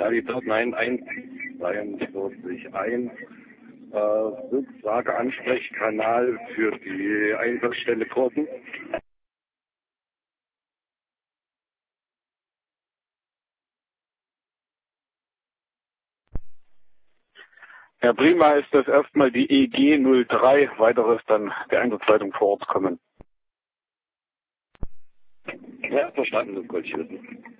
Realität 9142 Rückfrage Ansprechkanal für die Einsatzstelle Korten. Herr Prima, ist das erstmal die EG 03, weiteres dann der Einsatzleitung vor Ort kommen. Ja, verstanden, das wollte ich wissen.